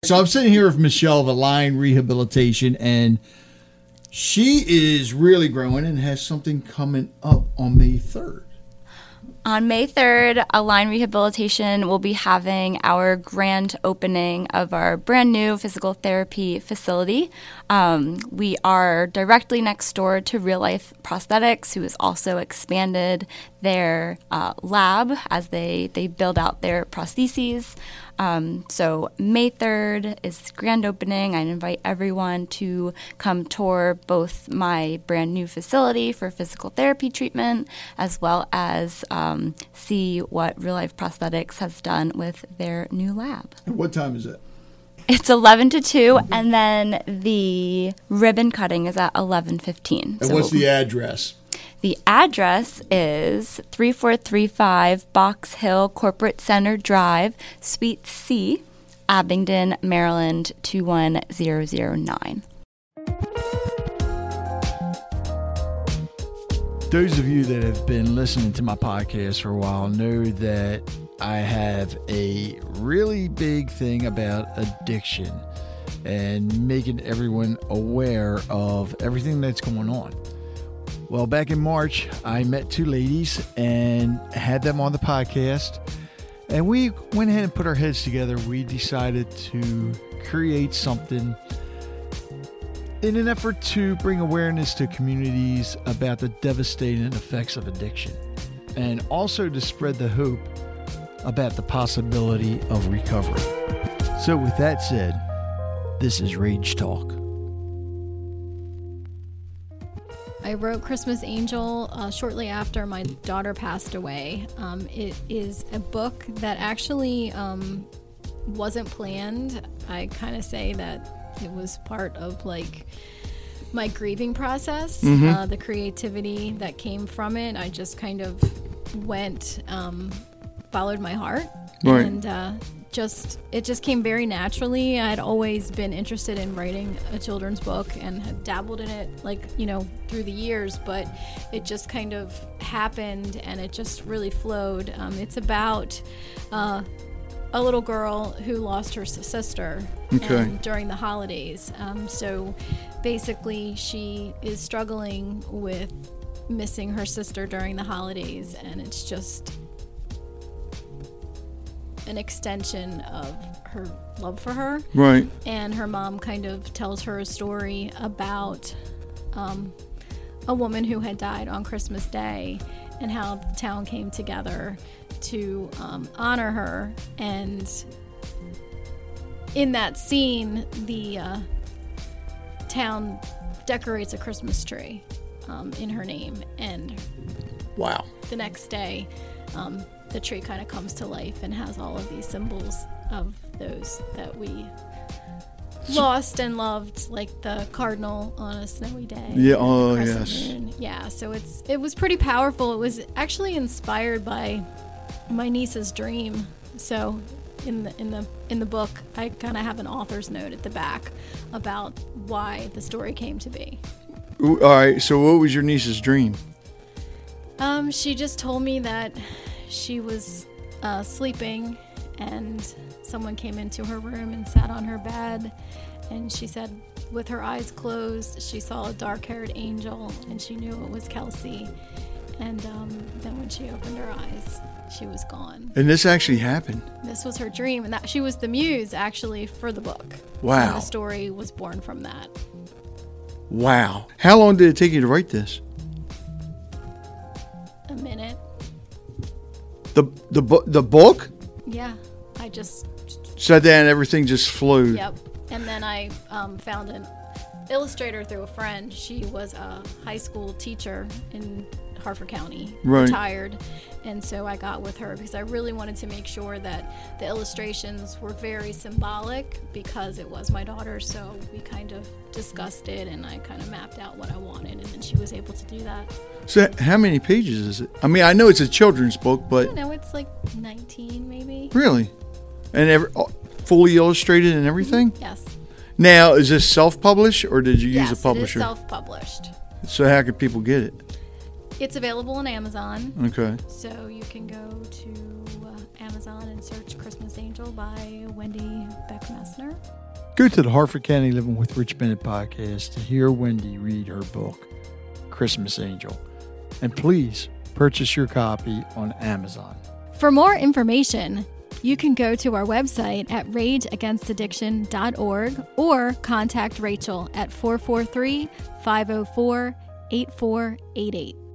So I'm sitting here with Michelle of Align Rehabilitation, and she is really growing and has something coming up on May 3rd. On May 3rd, Align Rehabilitation will be having our grand opening of our brand new physical therapy facility. We are directly next door to Real Life Prosthetics, who has also expanded their lab as they build out their prostheses. So May 3rd is grand opening. I invite everyone to come tour both my brand new facility for physical therapy treatment, as well as see what Real Life Prosthetics has done with their new lab. And what time is it? It's 11 to 2, and then the ribbon cutting is at 11:15. And what's the address? The address is 3435 Box Hill Corporate Center Drive, Suite C, Abingdon, Maryland 21009. Those of you that have been listening to my podcast for a while know that I have a really big thing about addiction and making everyone aware of everything that's going on. Well, back in March, I met two ladies and had them on the podcast, and we went ahead and put our heads together. We decided to create something in an effort to bring awareness to communities about the devastating effects of addiction, and also to spread the hope about the possibility of recovery. So with that said, this is Rage Talk. I wrote Christmas Angel shortly after my daughter passed away. It is a book that actually wasn't planned. I kind of say that it was part of like my grieving process, the creativity that came from it. I just kind of went, followed my heart, right. And it just came very naturally. I had always been interested in writing a children's book and had dabbled in it, through the years, but it just kind of happened and it just really flowed. It's about a little girl who lost her sister during the holidays. So basically she is struggling with missing her sister during the holidays, and it's just an extension of her love for her. Right. And her mom kind of tells her a story about a woman who had died on Christmas Day and how the town came together to honor her. And in that scene, the town decorates a Christmas tree in her name. And wow. The next day, the tree kind of comes to life and has all of these symbols of those that we lost and loved, like the cardinal on a snowy day. Yeah, oh yes. Moon. Yeah, so it was pretty powerful. It was actually inspired by my niece's dream. So in the book, I kind of have an author's note at the back about why the story came to be. All right, so what was your niece's dream? She just told me that she was sleeping and someone came into her room and sat on her bed, and she said with her eyes closed she saw a dark-haired angel and she knew it was Kelsey, and then when she opened her eyes she was gone. And this actually happened? This was her dream, and that she was the muse actually for the book. Wow. And the story was born from that. Wow. How long did it take you to write this? A minute. The book? Yeah, I just sat down and everything just flowed. Yep. And then I found an illustrator through a friend. She was a high school teacher in Harford County, retired. And so I got with her because I really wanted to make sure that the illustrations were very symbolic because it was my daughter. So we kind of discussed it and I kind of mapped out what I wanted, and then she was able to do that. So how many pages is it? I mean, I know it's a children's book, but... I don't know, it's like 19 maybe. Really? And fully illustrated and everything? Yes. Now, is this self-published or did you use a publisher? Yes, it is self-published. So how can people get it? It's available on Amazon. Okay. So you can go to Amazon and search Christmas Angel by Wendy Beck-Messner. Go to the Harford County Living with Rich Bennett podcast to hear Wendy read her book, Christmas Angel. And please purchase your copy on Amazon. For more information, you can go to our website at rageagainstaddiction.org or contact Rachel at 443-504-8488.